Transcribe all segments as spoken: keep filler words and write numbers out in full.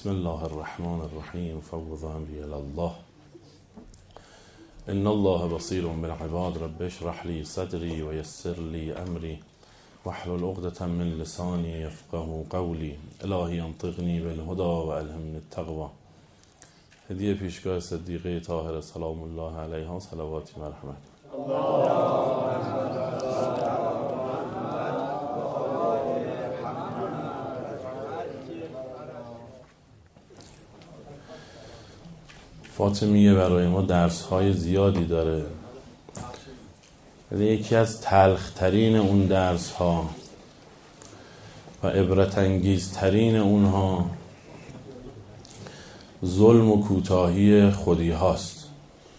بسم الله الرحمن الرحیم فوض امری الی الله ان الله بصیر بالعباد رب اشرح لی صدری و یسر لی امری واحلل عقدة من لسانی یفقهوا قولی الهی انطقنی بالهدی و الهمنی التقوی. هدیه پیشگاه صدیقه طاهره سلام الله علیها صلواتی و رحمت. فاطمیه برای ما درس‌های زیادی داره، ولی یکی از تلخ‌ترین اون درس‌ها و عبرت‌انگیزترین اونها ظلم و کوتاهی خودی هاست.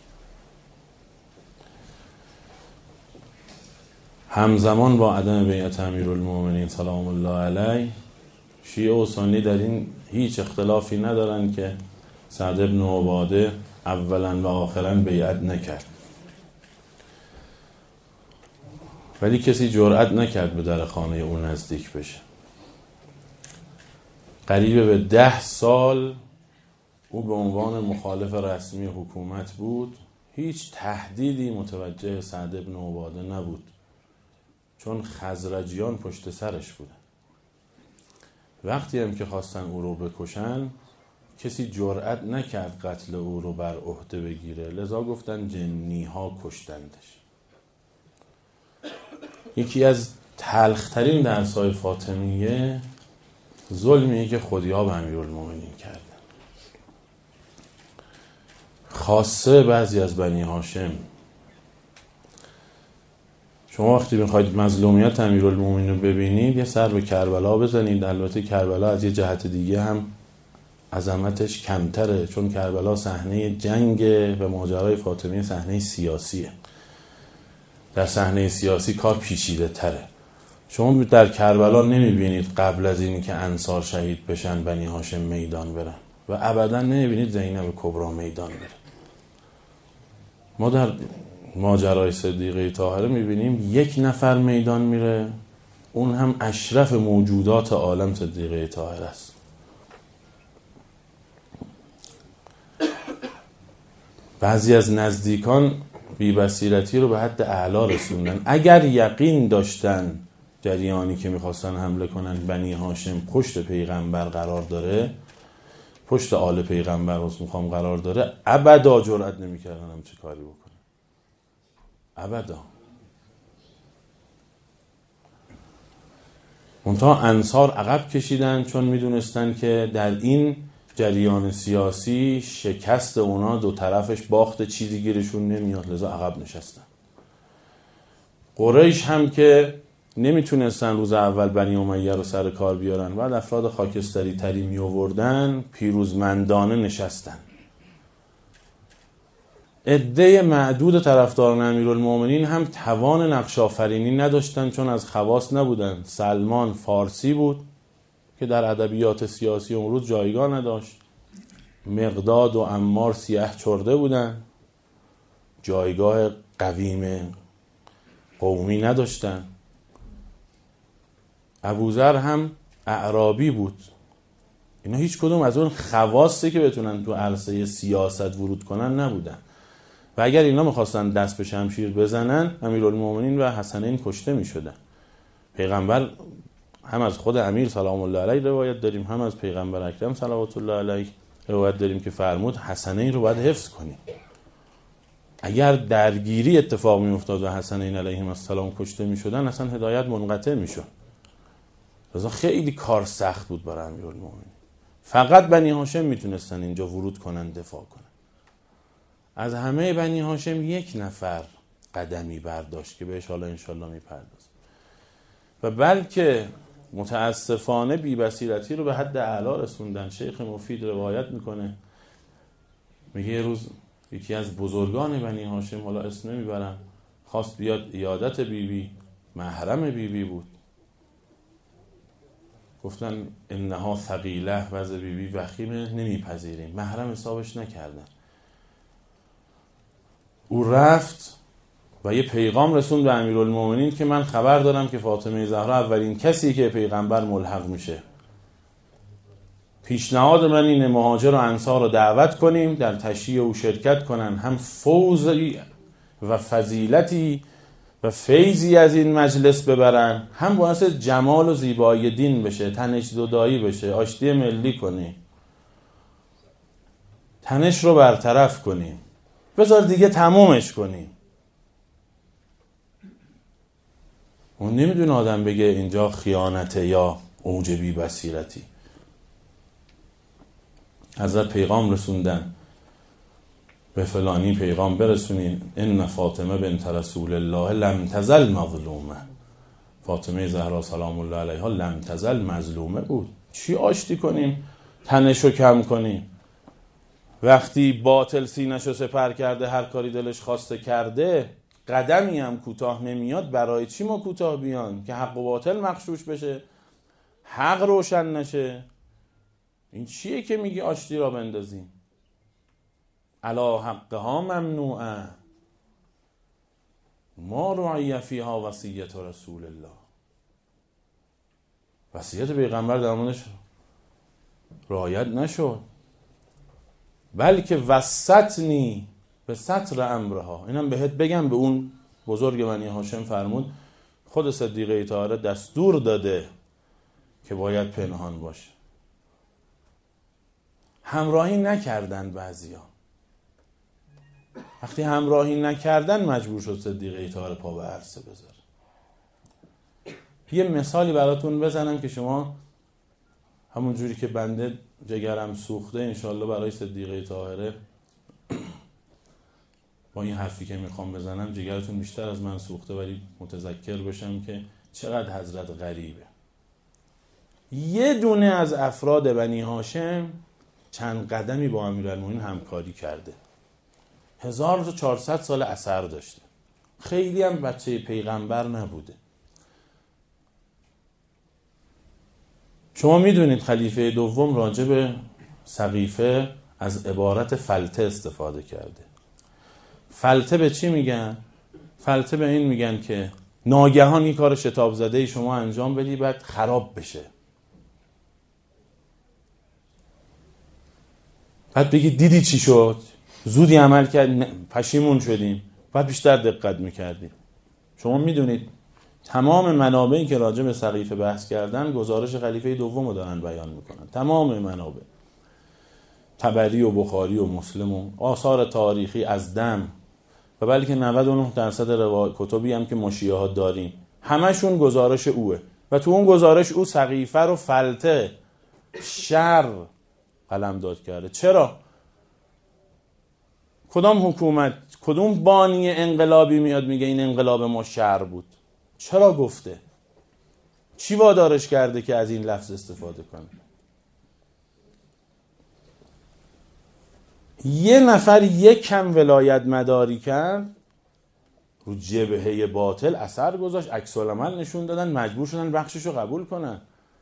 همزمان با عدم بیعت امیرالمومنین سلام الله علیه، شیعه و سنی در این هیچ اختلافی ندارن که سعد بن عباده اولا و آخرا بیعت نکرد، ولی کسی جرئت نکرد به در خانه اون نزدیک بشه. قریب به ده سال او به عنوان مخالف رسمی حکومت بود، هیچ تهدیدی متوجه سعد بن عباده نبود، چون خزرجیان پشت سرش بودن. وقتی هم که خواستن او رو بکشن، کسی جرئت نکرد قتل او رو بر عهده بگیره، لذا گفتن جنی ها کشتندش. یکی از تلخترین درس‌های فاطمیه ظلمیه که خودی‌ها به امیرالمومنین کردن، خاصه بعضی از بنی هاشم. شما وقتی میخواید مظلومیت امیرالمومنین رو ببینید، یه سر به کربلا بزنید. البته کربلا از یه جهت دیگه هم عظمتش کمتره، چون کربلا صحنه جنگ و ماجرای فاطمیه صحنه سیاسیه. در صحنه سیاسی کار پیچیده تره. شما در کربلا نمیبینید قبل از اینی که انصار شهید بشن بنی هاشم میدان برن، و ابدا نمیبینید زینب کبرا میدان بره. ما در ماجرای صدیقه طاهره میبینیم یک نفر میدان میره، اون هم اشرف موجودات عالم صدیقه طاهره است. بعضی از نزدیکان بی‌بصیرتی رو به حد اعلی رسوندن. اگر یقین داشتن جریانی که میخواستن حمله کنن بنی هاشم پشت پیغمبر قرار داره، پشت آل پیغمبر میخوام قرار داره، ابدا جرئت نمیکردن هم چه کاری بکنن، ابدا. منتها انصار عقب کشیدن، چون میدونستن که در این جریان سیاسی شکست اونا دو طرفش باخت، چیزی گیرشون نمیاد، لذا عقب نشستن. قریش هم که نمیتونستن روز اول بنی امیه رو سر کار بیارن، بعد افراد خاکستری تری می آوردن، پیروزمندانه نشستن. عده معدود طرفداران امیرالمومنین هم توان نقش آفرینی نداشتن، چون از خواص نبودن. سلمان فارسی بود که در ادبیات سیاسی اون روز جایگاه نداشت. مقداد و عمار سیاه چرده بودن، جایگاه قویم قومی نداشتن. ابوذر هم اعرابی بود. اینا هیچ کدوم از اون خواصی که بتونن تو عرصه سیاست ورود کنن نبودن، و اگر اینا میخواستن دست به شمشیر بزنن، امیرالمومنین و حسنین کشته میشدن. پیغمبر هم از خود امیر سلام الله علیه روایت داریم، هم از پیغمبر اکرم صلوات الله علیه روایت داریم که فرمود حسنین رو باید حفظ کنیم. اگر درگیری اتفاق می افتاد و حسنین علیهم السلام کشته می شدن، اصلا هدایت منقطع می شد. لذا خیلی کار سخت بود برای امیرالمومنین. فقط بنی هاشم می تونستن اینجا ورود کنن، دفاع کنن. از همه بنی هاشم یک نفر قدمی برداشت که بهش حالا انشالله می پردازیم. و بلکه متاسفانه بی‌بصیرتی رو به حد اعلی رسوندن. شیخ مفید روایت میکنه، میگه یه روز یکی از بزرگان بنی هاشم، حالا اسم نمیبرم، خواست بیاد عیادت بیبی بی، محرم بیبی بی بود. گفتن انها ثقیله، وضع بیبی بی وخیمه، نمیپذیریم. محرم حسابش نکردن. او رفت و یه پیغام رسوند به امیرالمومنین که من خبر دارم که فاطمه زهرا اولین کسی که پیغمبر ملحق میشه. پیشنهاد من اینه مهاجر و انصار رو دعوت کنیم در تشییع او شرکت کنن، هم فوزی و فضیلتی و فیضی از این مجلس ببرن، هم باعث جمال و زیبایی دین بشه، تنش زدایی بشه، آشتی ملی کنیم، تنش رو برطرف کنیم، بذار دیگه تمومش کنیم. اون نمیدونه آدم بگه اینجا خیانته یا اوج بی بصیرتی. حضرت پیغام رسوندن، به فلانی پیغام برسونین، ان فاطمه بنت رسول الله لم تزل مظلومه. فاطمه زهرا سلام الله علیها لم تزل مظلومه بود. چی آشتی کنیم؟ تنشو کم کنیم. وقتی باطل سینه‌شو سپر کرده، هر کاری دلش خواسته کرده، قدمی هم کوتاه نمیاد. برای چی ما کوتاه بیان؟ که حق و باطل مغشوش بشه، حق روشن نشه. این چیه که میگی آشتی را بندازیم؟ علا حقها ممنوعه ما رعی فیها وصیت رسول الله. وصیت پیغمبر در موردش رعایت نشد، بلکه وسطنی به سطر امرها. اینم بهت بگم، به اون بزرگ بنی هاشم فرمود خود صدیقه طاهره دستور داده که باید پنهان باشه. همراهی نکردن بعضیا. وقتی همراهی نکردن مجبور شد صدیقه طاهره پا به عرصه بذاره. یه مثالی براتون بزنم که شما همون جوری که بنده جگرم سوخته انشالله برای صدیقه طاهره با این حرفی که میخوام بزنم جگرتون بیشتر از من سوخته، ولی متذکر بشم که چقدر حضرت غریبه. یه دونه از افراد بنی هاشم چند قدمی با امیرالمومنین همکاری کرده، هزار و چهارصد سال اثر داشته، خیلی هم بچه پیغمبر نبوده. شما میدونید خلیفه دوم راجع به سقیفه از عبارت فلته استفاده کرده. فلته به چی میگن؟ فلته به این میگن که ناگهان این کار شتاب زده ای شما انجام بدی بعد خراب بشه، بعد بگی دیدی چی شد، زودی عمل کرد، پشیمون شدیم، بعد بیشتر دقت میکردیم. شما میدونید تمام منابعی که راجع به سقیفه بحث کردن گزارش خلیفه دوم رو دارن بیان میکنن. تمام منابع، طبری و بخاری و مسلم و آثار تاریخی از دم و بلکه نود و نه درصد روایت کتبی هم که ما شیعه ها داریم همشون گزارش اوه و تو اون گزارش او سقیفه رو فلته شر قلمداد کرده. چرا؟ کدام حکومت، کدوم بانی انقلابی میاد میگه این انقلاب ما شر بود؟ چرا گفته؟ چی وادارش کرده که از این لفظ استفاده کنه؟ یه نفر یک کم ولایت مداری کرد، رو جبهه باطل اثر گذاشت، عکس العمل نشون دادن، مجبور شدن بخششو قبول کنن.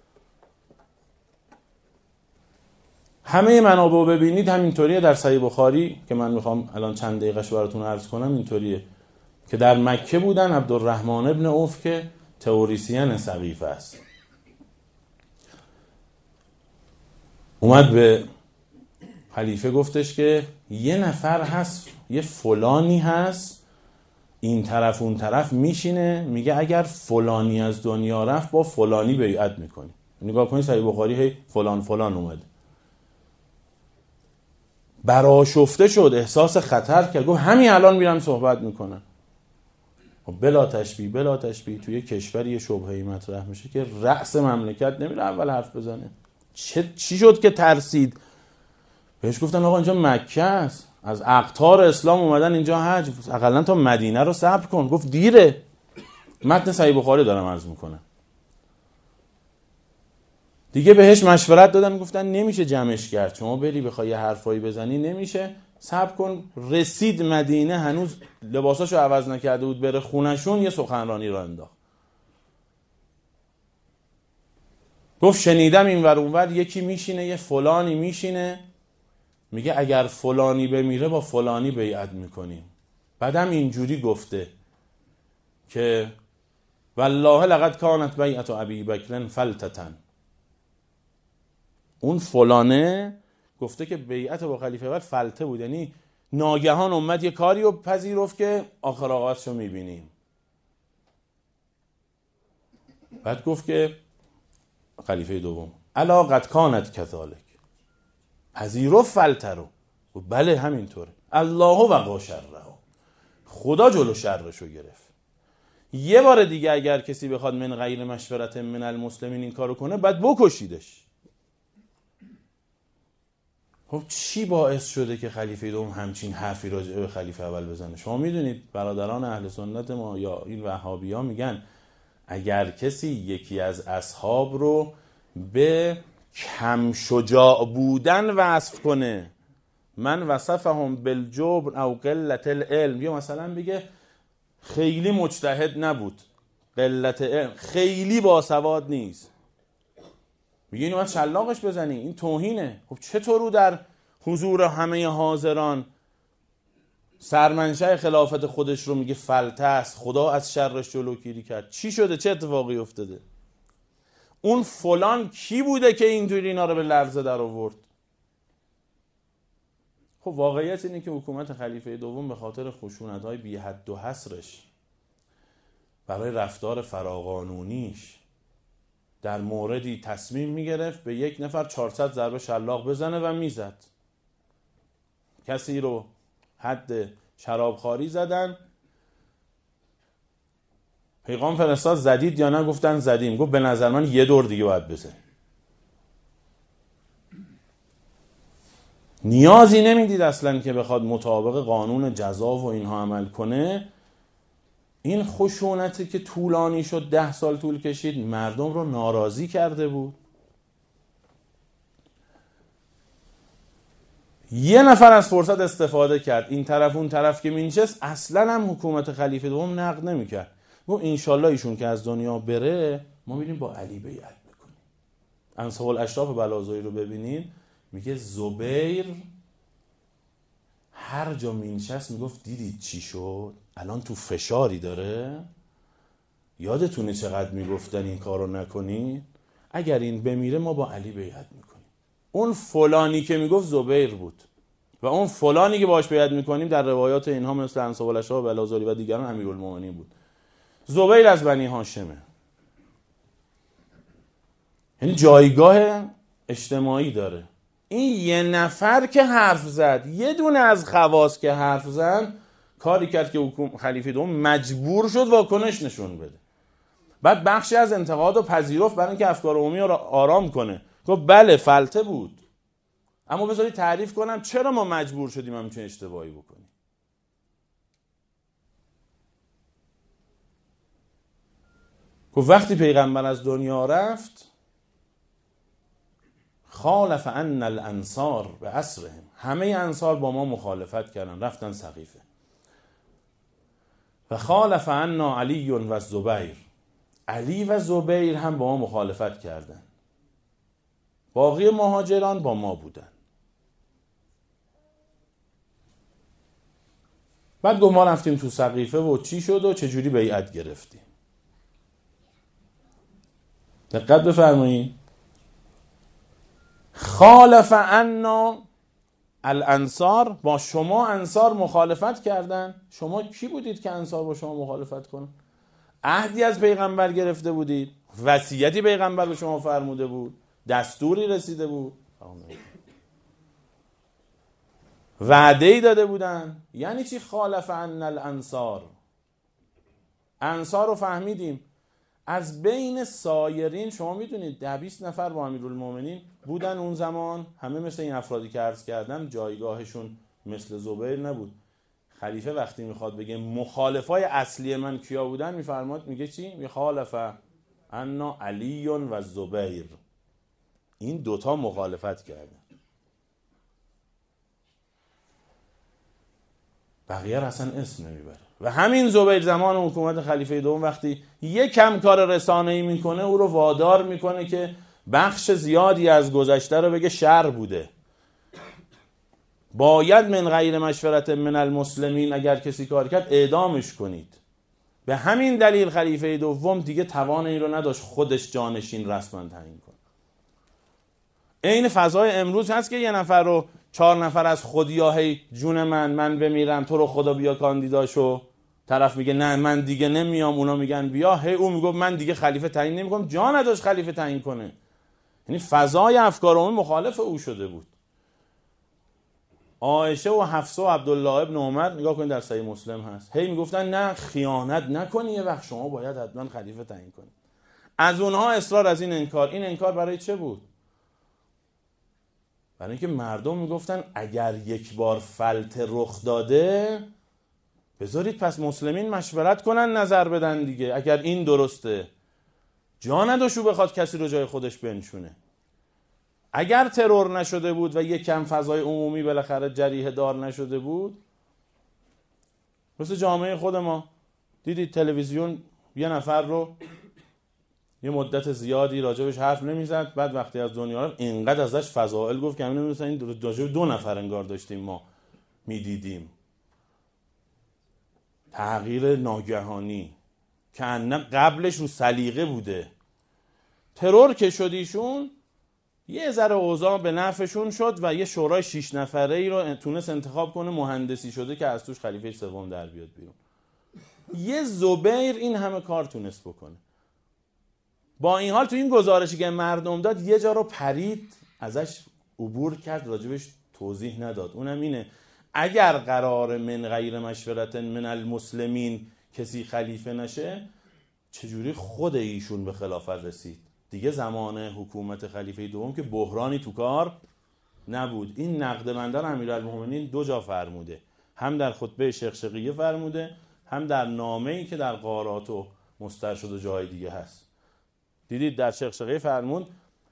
همه منابع ببینید همینطوریه. در صحیح بخاری که من میخوام الان چند دقیقش براتون عرض کنم اینطوریه که در مکه بودن عبدالرحمن ابن عوف که تئوریسین سقیفه است، اومد به خلیفه گفتش که یه نفر هست، یه فلانی هست این طرف اون طرف میشینه میگه اگر فلانی از دنیا رفت با فلانی بیعت میکنی. نگاه کنید صحیح بخاری هی فلان فلان اومده. برآشفته شد، احساس خطر کرد، گفت همین الان میرم صحبت میکنم. بلا تشبیه بلا تشبیه توی کشوری یه شبهه‌ای مطرح میشه که رأس مملکت نمیره اول حرف بزنه. چه چی شد که ترسید؟ بهش گفتن آقا اینجا مکه است، از اقطار اسلام اومدن اینجا حج، حداقل تا مدینه رو صبر کن. گفت دیره. متن صحیح بخاری دارم عرض میکنم. دیگه بهش مشورت دادن، گفتن نمیشه جمعش کرد، شما بری بخوای یه حرفایی بزنی نمیشه، صبر کن. رسید مدینه، هنوز لباساشو عوض نکرده بود بره خونشون، یه سخنرانی را انداخت. گفت شنیدم این ور اون ور یکی میشینه، یه فلانی میشینه میگه اگر فلانی بمیره با فلانی بیعت میکنیم. بعدم اینجوری گفته که والله لقد کانت بیعت ابی بکر فلتتن، اون فلانه گفته که بیعت با خلیفه اول فلته بود، یعنی ناگهان اومد یه کاری رو پذیرفت که آخر آغازشو میبینیم. بعد گفت که خلیفه دوم الا قد کانت کذالک، پذیرفت فلته رو. بله همینطوره. الله وقا شره، خدا جلو شرشو گرفت. یه بار دیگه اگر کسی بخواد من غیر مشورت من المسلمین این کارو کنه بعد بکشیدش. خب چی باعث شده که خلیفه دوم همچین حرفی راجع به خلیفه اول بزنه؟ شما میدونید برادران اهل سنت ما یا این وهابی ها میگن اگر کسی یکی از اصحاب رو به کم شجاع بودن وصف کنه، من وصفهم بالجبن او قلت العلم، یا مثلا بگه خیلی مجتهد نبود، قلت علم، خیلی باسواد نیست، میگه اینو باید شلاقش بزنی، این توهینه. خب چطور رو در حضور همه حاضران سرمنشأ خلافت خودش رو میگه فلته است، خدا از شرش جلوگیری کرد؟ چی شده؟ چه اتفاقی افتاده؟ اون فلان کی بوده که اینجوری اینا رو به لرزه در آورد؟ خب واقعیت اینه که حکومت خلیفه دوم به خاطر خشونت‌های بی حد و حصرش برای رفتار فراقانونیش در موردی تصمیم میگرفت به یک نفر چهارصد ضربه شلاق بزنه و میزد. کسی رو حد شرابخواری زدن، پیغام فرستاد زدید یا نه؟ گفتن زدیم. گفت به نظر من یه دور دیگه باید بزنی. نیازی نمیدید اصلا که بخواد مطابق قانون جزا و اینها عمل کنه. این خشونتی که طولانی شد، ده سال طول کشید، مردم رو ناراضی کرده بود. یه نفر از فرصت استفاده کرد، این طرف اون طرف که مینشست اصلا هم حکومت خلیفه دوم نقد نمیکرد. گفت انشالله ایشون که از دنیا بره ما میریم با علی بیعت بکنیم. انصاب الاشراف بلازایی رو ببینین، میگه زبیر هر جا مینشست میگفت دیدید چی شد؟ الان تو فشاری داره؟ یادتونه چقدر میگفتن این کارو نکنین؟ اگر این بمیره ما با علی بیعت میکنیم. اون فلانی که میگفت زبیر بود و اون فلانی که باش بیعت میکنیم در روایات اینها مثل انصاب الاشراف بلازاری و دیگران امیرالمومنین بود. زبیر از بنی هاشمه، یعنی جایگاه اجتماعی داره. این یه نفر که حرف زد، یه دونه از خواص که حرف زد، کاری کرد که حکومت خلیفه دوم مجبور شد واکنش نشون بده. بعد بخشی از انتقاد رو پذیرفت برای اینکه افکار عمومی رو آرام کنه. گفت بله فلته بود، اما بذاری تعریف کنم چرا ما مجبور شدیم همچین اشتباهی بکنیم. گفت وقتی پیغمبر از دنیا رفت خالف ان الانصار به اسرهم، همه انصار با ما مخالفت کردن، رفتن سقیفه. و خالف عنا علی و زبیر، علی و زبیر هم با ما مخالفت کردن. باقی مهاجران با ما بودن. بعد گفت ما رفتیم تو سقیفه و چی شد و چجوری بیعت گرفتیم. دقت بفرمایید. خالف عنا الانصار، با شما انصار مخالفت کردن. شما کی بودید که انصار با شما مخالفت کنن؟ عهدی از پیغمبر گرفته بودید، وصیتی پیغمبر به شما فرموده بود، دستوری رسیده بود، وعده‌ای داده بودن. یعنی چی خالف عنا الانصار؟ انصار رو فهمیدیم. از بین سایرین شما میدونید ده بیست نفر با امیرالمومنین بودن اون زمان، همه مثل این افرادی که عرض کردم جایگاهشون مثل زبیر نبود. خلیفه وقتی میخواد بگه مخالفای اصلی من کیا بودن میفرماد میگه چی؟ میخالف انا علی و زبیر، این دوتا مخالفت کردن، بقیه اصلا اسم نمیبره. و همین زبیر زمان حکومت خلیفه دوم وقتی یک کم کار رسانه‌ای میکنه او رو وادار میکنه که بخش زیادی از گذشته رو بگه شر بوده، باید من غیر مشورت من المسلمین اگر کسی کار کرد اعدامش کنید. به همین دلیل خلیفه دوم دیگه توان این رو نداشت خودش جانشین رسما تعیین کنه. عین فضای امروز هست که یه نفر رو چهار نفر از خودیا هی جون من من بمیرم تو رو خدا بیا کاندیداشو، طرف میگه نه من دیگه نمیام، اونا میگن بیا، هی اون میگه من دیگه خلیفه تعیین نمیکنم، جا نداشت خلیفه تعیین کنه. یعنی فضای افکار عمومی مخالف او شده بود. عایشه و حفصه و عبدالله ابن عمر نگاه کنید در صحیح مسلم هست، هی میگفتن نه خیانت نکنی، یه وقت شما باید حتما خلیفه تعیین کنید. از اونها اصرار از این انکار. این انکار برای چه بود؟ برای اینکه مردم میگفتن اگر یک بار فلت رخ داده بذارید پس مسلمین مشورت کنن نظر بدن دیگه، اگر این درسته. جا نداشو بخواد کسی رو جای خودش بنشونه. اگر ترور نشده بود و یک کم فضای عمومی بالاخره جریحه دار نشده بود، مثل جامعه خود ما دیدید تلویزیون یه نفر رو یه مدت زیادی راجبش حرف نمیزد، بعد وقتی از دنیا رفت اینقدر ازش فضائل گفت که همین نمیدونستن این راجب دو نفر انگار داشتیم ما میدیدیم. تغییر ناگهانی که قبلش رو سلیقه بوده. ترور که شدیشون یه ذره اوضاع به نفعشون شد و یه شورای شش نفره ای رو تونست انتخاب کنه مهندسی شده که از توش خلیفه سوم در بیاد بیرون. یه زبیر این همه کار تونست بکنه. با این حال تو این گزارشی که مردم داد یه جا رو پرید، ازش عبور کرد، راجبش توضیح نداد. اونم اینه اگر قرار من غیر مشورت من المسلمین کسی خلیفه نشه، چجوری خود ایشون به خلافت رسید؟ دیگه زمان حکومت خلیفه دوم که بحرانی تو کار نبود. این نقد بندر امیرالمومنین دو جا فرموده، هم در خطبه شقشقیه فرموده، هم در نامه‌ای که در غارات و مسترشد و جای دیگه هست. دیدید در شقشقیه فرمود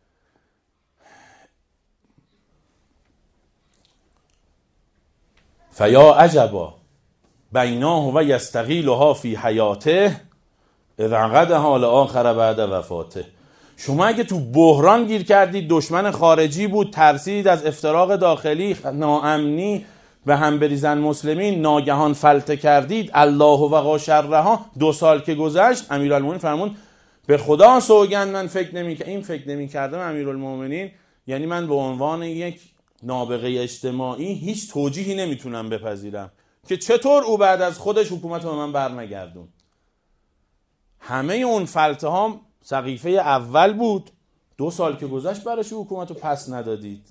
فیا عجبا بیناه و یستقیلها فی حیاته اذ عقدها لآخر بعد وفاته. شما اگه تو بحران گیر کردید، دشمن خارجی بود، ترسید از افتراق داخلی، ناامنی به هم بریزن مسلمین، ناگهان فلته کردید، الله و وقا شرها، دو سال که گذشت امیرالمومنین فرمود به خدا سوگند من فکر نمی که این فکر نمی کردم امیرالمومنین، یعنی من به عنوان یک نابغه اجتماعی هیچ توجیهی نمیتونم بپذیرم که چطور او بعد از خودش حکومت رو من برنگردون. همه اون فلته ها سقیفه اول بود، دو سال که گذشت برایش حکومت رو پس ندادید.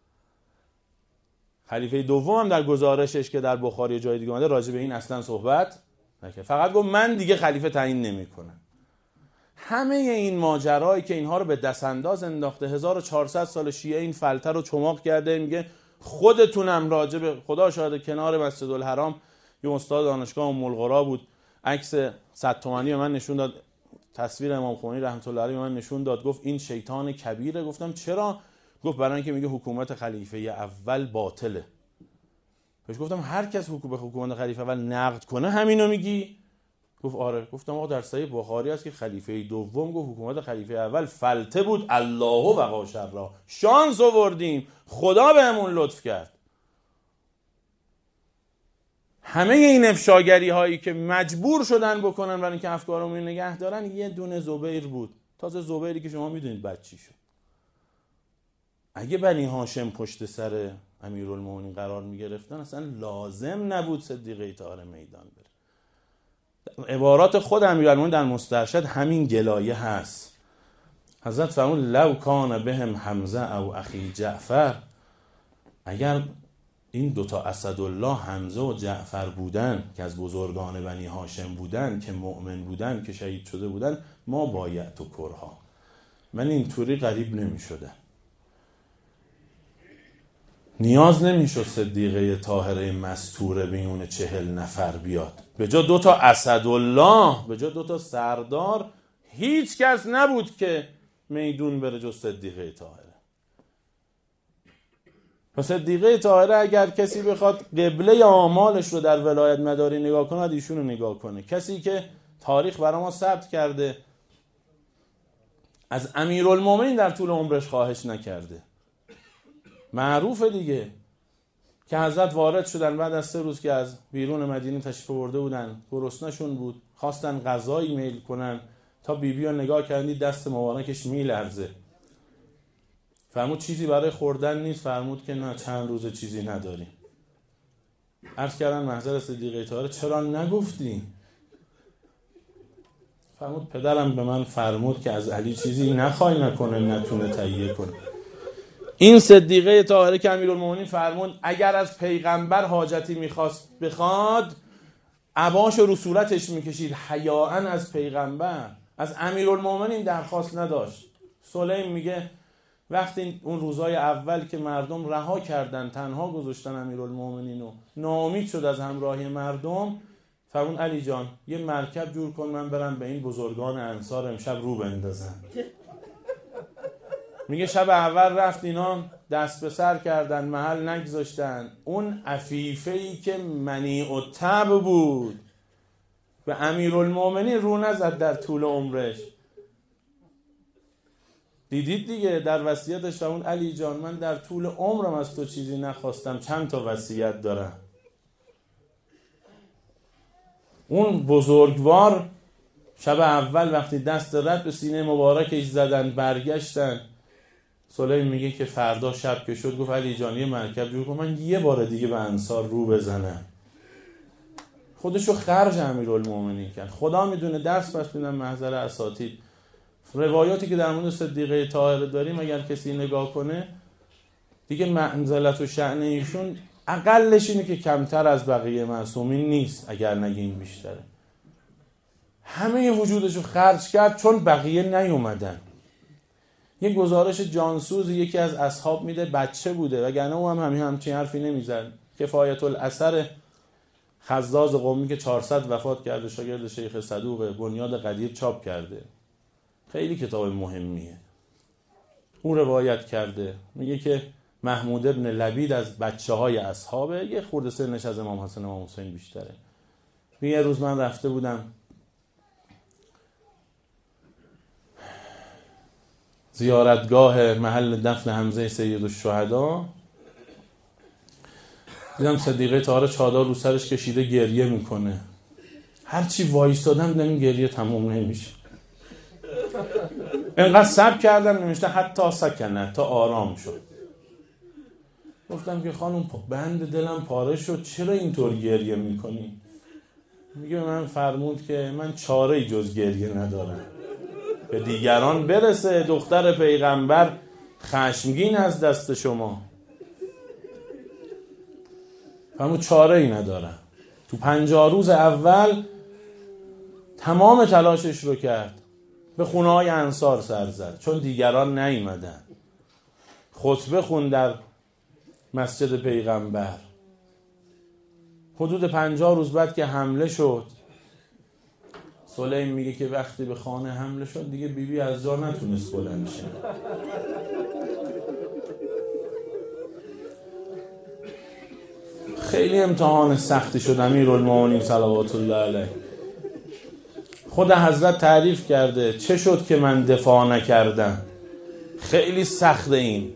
خلیفه دوم هم در گزارشش که در بخاری جای دیگه اومده راجع به این اصلا صحبت نکرد، فقط گفت من دیگه خلیفه تعیین نمی‌کنم. همه این ماجرایی که اینها رو به دست انداز انداخته، هزار و چهارصد سال شیعه این فلته رو چماق کرده، میگه خودتونم راجع به خدا شاهد کنار مسجد الحرام یه استاد دانشگاه ام القرا بود، عکس صد تومانی من نشون داد، تصویر امام خمینی رحمت الله علیه من نشون داد، گفت این شیطان کبیره. گفتم چرا؟ گفت برای اینکه میگه حکومت خلیفه اول باطله. بهش گفتم هر کس حکومت حکومت خلیفه اول نقد کنه همینو میگی؟ گفت آره. گفتم آقا در صحیح بخاری هست که خلیفه دوم گفت حکومت خلیفه اول فلته بود، الله و وقا شرها، شانس آوردیم، خدا بهمون لطف کرد. همه این افشاگری هایی که مجبور شدن بکنن برای اینکه افکارمون نگه دارن، یه دونه زبیر بود. تازه زبیری که شما میدونید بعد چی شد. اگه بنی هاشم پشت سر امیرالمومنین قرار میگرفتن اصلا لازم نبود صدیقه طاهره میدان بره. عبارات خود امیرالمومنین در مسترشد همین گلایه هست. حضرت فرمود لو کان بهم حمزه او اخی جعفر، اگر این دوتا اسدالله حمزه و جعفر بودن که از بزرگان بنی هاشم بودن، که مؤمن بودن، که شهید شده بودن، ما بایعت و کرها، من اینطوری غریب نمی شدم. نیاز نمیشد صدیقه طاهره مستوره بیون چهل نفر بیاد، به جا دوتا اسدالله، به جا دوتا سردار، هیچ کس نبود که میدون بره جز صدیقه طاهره. و صدیقه طاهره اگر کسی بخواد قبله اعمالش رو در ولایت مداری نگاه کنه، ایشون رو نگاه کنه. کسی که تاریخ برای ما ثبت کرده از امیرالمومنین در طول عمرش خواهش نکرده. معروفه دیگه که حضرت وارد شدن بعد از سه روز که از بیرون مدینه تشریف آورده بودن، گرسنه‌شون بود، خواستن غذایی میل کنن، تا بیبی رو نگاه کردی دست مبارکش میلرزه. فرمود چیزی برای خوردن نیست؟ فرمود که نه، چند روز چیزی نداریم. عرض کردن محضر صدیقه طاهره چرا نگفتی؟ فرمود پدرم به من فرمود که از علی چیزی نخوای نکنه نتونه تهیه کنه. این صدیقه طاهره که امیرالمومنین فرمود اگر از پیغمبر حاجتی میخواست بخواد عباش رو صورتش میکشید حیاء از پیغمبر. از امیرالمومنین درخواست نداشت. سلیم میگه وقتی اون روزای اول که مردم رها کردن تنها گذاشتن امیرالمومنین و ناامید شد از همراهی مردم، فرمون علی جان یه مرکب جور کن من برم به این بزرگان انصار امشب رو بندازم. میگه شب اول رفت اینا دست به سر کردن، محل نگذاشتن. اون عفیفه‌ای که منیع الطبع بود به امیرالمومنین رو نزد در طول عمرش. دیدید دیگه در وصیتش فرمود علی جان من در طول عمرم از تو چیزی نخواستم، چند تا وصیت دارم. اون بزرگوار شب اول وقتی دست رد به سینه مبارکش زدن برگشتن، سلیم میگه که فردا شب که شد گفت علی جان یه مرکب جور کن من یه بار دیگه به انصار رو بزنم. خودشو خرج امیرالمومنین کرد. خدا میدونه درس پس میدن محضر اساتید. روایاتی که در مورد صدیقه طاهره داریم اگر کسی نگاه کنه دیگه منزلت و شأن ایشون اقلش اینه که کمتر از بقیه معصومین نیست، اگر نگیم بیشتره. همه وجودشو خرج کرد چون بقیه نیومدن. یه گزارش جانسوز یکی از اصحاب میده بچه بوده وگرنه او هم همین همچین حرفی نمیزد. کفایت الاثر خزاز قمی که چهارصد وفات کرده، شاگرد شیخ صدوق، بنیاد قدیر چاپ کرده، خیلی کتاب مهمیه. اون روایت کرده میگه که محمود ابن لبید از بچه های اصحابه، یه خورده سنش از امام حسن و امام حسین بیشتره. میگه یه روز من رفته بودم زیارتگاه محل دفن حمزه سید الشهدا، دیدم صدیقه طاهره چادر رو سرش کشیده گریه میکنه. هرچی وایستادم دیدم این گریه تموم نمیشه. انقدر صبر کردم نمیشه حتی سکنه، تا آرام شد. گفتم که خانم بند دلم پاره شد چرا اینطور گریه میکنی؟ میگه من فرمود که من چاره‌ای جز گریه ندارم. به دیگران برسه دختر پیغمبر خشمگین از دست شما. فرمود چاره‌ای ندارم. تو پنجاه روز اول تمام تلاشش رو کرد، به خونه های انصار سر زد چون دیگران نیومدن، خطبه خون در مسجد پیغمبر. حدود پنجاه روز بعد که حمله شد، سلیم میگه که وقتی به خانه حمله شد دیگه بیبی بی از جا نتونست بلند شه. خیلی امتحان سختی شد امیرالمومنین صلوات الله علیه. خود حضرت تعریف کرده چه شد که من دفاع نکردم، خیلی سخته این.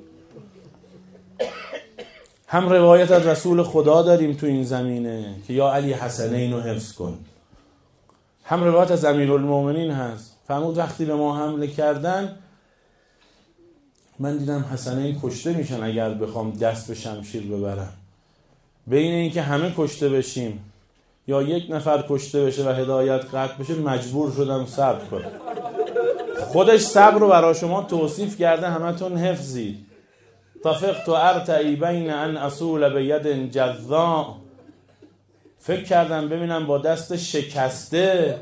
هم روایت از رسول خدا داریم تو این زمینه که یا علی حسنین رو حفظ کن، هم روایت از امیرالمومنین هست فرمود وقتی به ما حمله کردن من دیدم حسنین کشته میشن اگر بخوام دست به شمشیر ببرم. بین این که همه کشته بشیم یا یک نفر کشته بشه و هدایت قطع بشه مجبور شدم صبر کنم. خودش صبر رو برای شما توصیف کرده، همتون حفظید. طفقت ارتعی بین ان اصول بید جذاء، فکر کردم ببینم با دست شکسته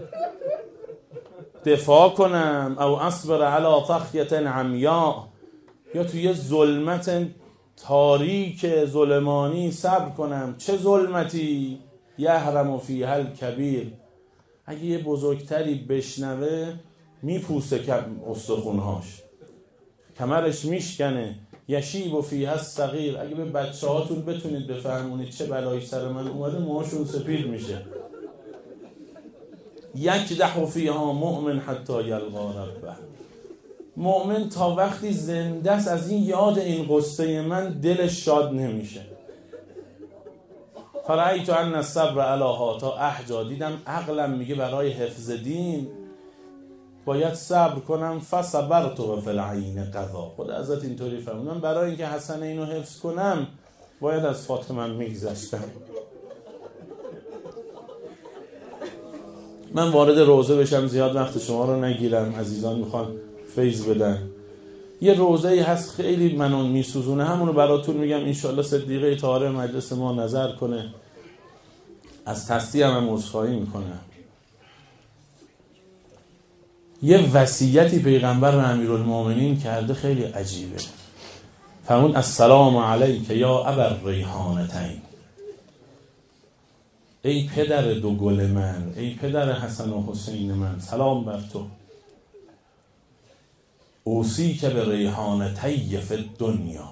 دفاع کنم، او اصبر علی تخیه عمیاء، یا توی ظلمت تاریک ظلمانی صبر کنم. چه ظلمتی؟ یحرم فیها الکبیر، اگه یه بزرگتری بشنوه میپوسه استخونهاش، کمرش میشکنه. یشیب فیها الصغیر، اگه به بچه هاتون بتونید بفهمونید چه بلایی سر من اومده موهاشون سپید میشه. یکدح فیها مؤمن حتی یلقا ربه، مؤمن تا وقتی زنده است از این یاد این قصه من دلش شاد نمیشه. فرأیت ان الصبر علی هاتا احجا، دیدم عقلم میگه برای حفظ دین باید صبر کنم. فصبرت و فی العین قضا. خود حضرت اینطوری فرمودن برای اینکه حسنین رو حفظ کنم باید از فاطمه میگذشتم. من وارد روضه بشم، زیاد وقت شما رو نگیرم، عزیزان میخوان فیض بدن. یه روضه‌ای هست خیلی منو میسوزونه، همونو براتون میگم، انشالله صدیقه طاهره مجلس ما نظر کنه. از تصدیح هم, هم عذرخواهی میکنم. یه وصیتی پیغمبر به امیرالمومنین کرده خیلی عجیبه. فرمود السلام علیک یا ابا ریحانتین. ای پدر دو گل من، ای پدر حسن و حسین من، سلام بر تو. اوصی که به ریحانتی فی دنیا.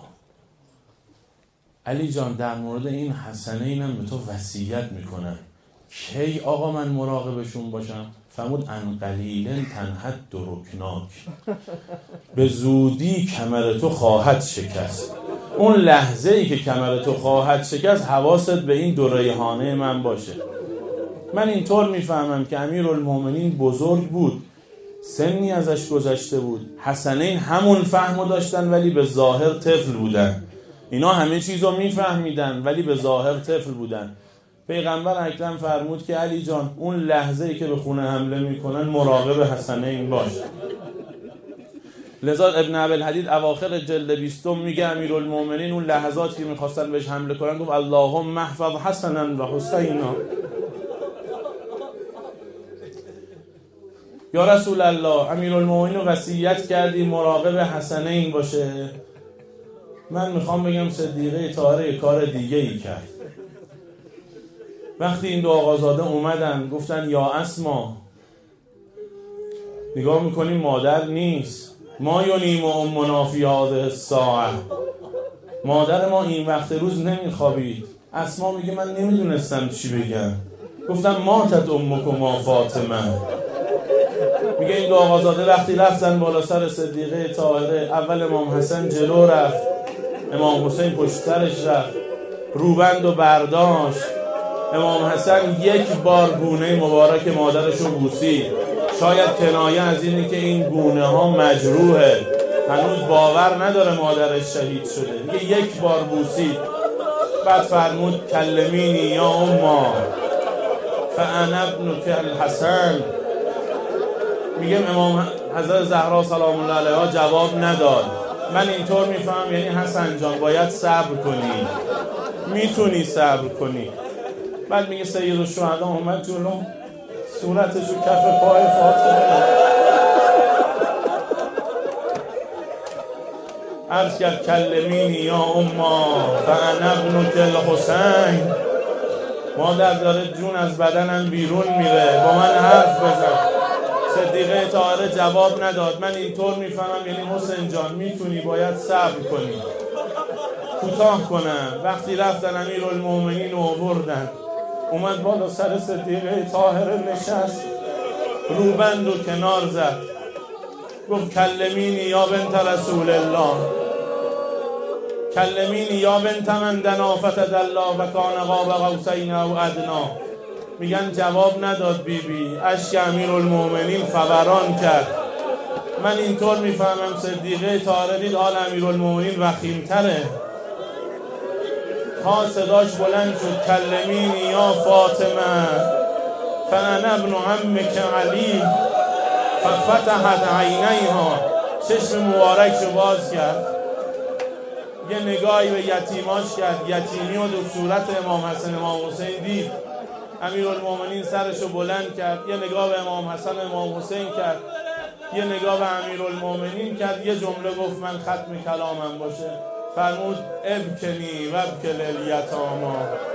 علی جان در مورد این حسنینم به تو وصیت میکنم. کی آقا من مراقبشون باشم؟ فرمود ان قلیلن تنحت رکناک. به زودی کمر تو خواهد شکست. اون لحظه ای که کمر تو خواهد شکست حواست به این دو ریحانه من باشه. من اینطور میفهمم که امیرالمومنین بزرگ بود، سنی ازش گذشته بود. حسنین همون فهمو داشتن ولی به ظاهر طفل بودن. اینا همه چیزو میفهمیدن ولی به ظاهر طفل بودن. پیغمبر اکرم فرمود که علی جان اون لحظه‌ای که به خونه حمله میکنن مراقب حسنین باش. لذا ابن ابوالحدید اواخر جلد بیستم میگه امیرالمومنین اون لحظاتی که میخواستن بهش حمله کنن گفت اللهم احفظ حسنا و حسینا. یا رسول الله امیرالمومنین رو وصیت کردی مراقب حسنین باشه. من میخوام بگم صدیقه طاهره کار دیگه ای کرد. وقتی این دو آقازاده اومدن گفتن یا اسما، نگاه میکنیم مادر نیست. ما ینیم امنا فی هذه الساعه. مادر ما این وقت روز نمیخوابید. اسما میگه من نمیدونستم چی بگم. گفتم ماتت امکما فاطمه. میگه این دو آقازاده وقتی رفتن بالا سر صدیقه طاهره، اول امام حسن جلو رفت، امام حسین پشت سرش رفت، روبند و برداشت. امام حسن یک بار گونه مبارک مادرشو بوسید. شاید کنایه از اینه که این گونه ها مجروحه، هنوز باور نداره مادرش شهید شده. میگه یک بار بوسید. بعد فرمود کلمینی یا اما فانا ابنک الحسن. میگه امام حضرت زهرا سلام الله علیها جواب نداد. من اینطور میفهم یعنی حسن جان باید صبر کنی، میتونی صبر کنی. بعد میگه سید الشهدا اومد جلو، صورتش رو کف پای فاطمه عرض کرد کلمینی یا اما فانا ابنک الحسین. مادر داره جون از بدنم بیرون میره، با من حرف بزن. صدیقه طاهره جواب نداد. من اینطور میفهمم یعنی حسین جان میتونی باید صبر کنی. کوتاه کنم. وقتی رفتن امیرالمومنین رو آوردن، اومد بالا سر صدیقه طاهره نشست، روبند و کنار زد، گفت کلمینی یا بنت رسول الله، کلمینی یا بنت من دنا فتدلی و کان قاب قوسین او ادنا. میگن جواب نداد بی بی. اشک امیرالمومنین فوران کرد. من اینطور میفهمم صدیقه طاهره دید حال امیرالمومنین وخیم‌تره، ها صداش بلند شد کلمینی یا فاطمه فانا ابن عمک علی. ففتحت عینیها، چشم مبارکشو باز کرد، یه نگاهی به یتیماش کرد، یتیمی و دو صورت امام حسن امام حسین دید. امیرالمومنین سرشو بلند کرد، یه نگاه به امام حسن امام حسین کرد، یه نگاه به امیرالمومنین کرد، یه جمله گفت من ختم کلامم باشه. فرمود ابکنی و ابکل الیتاما.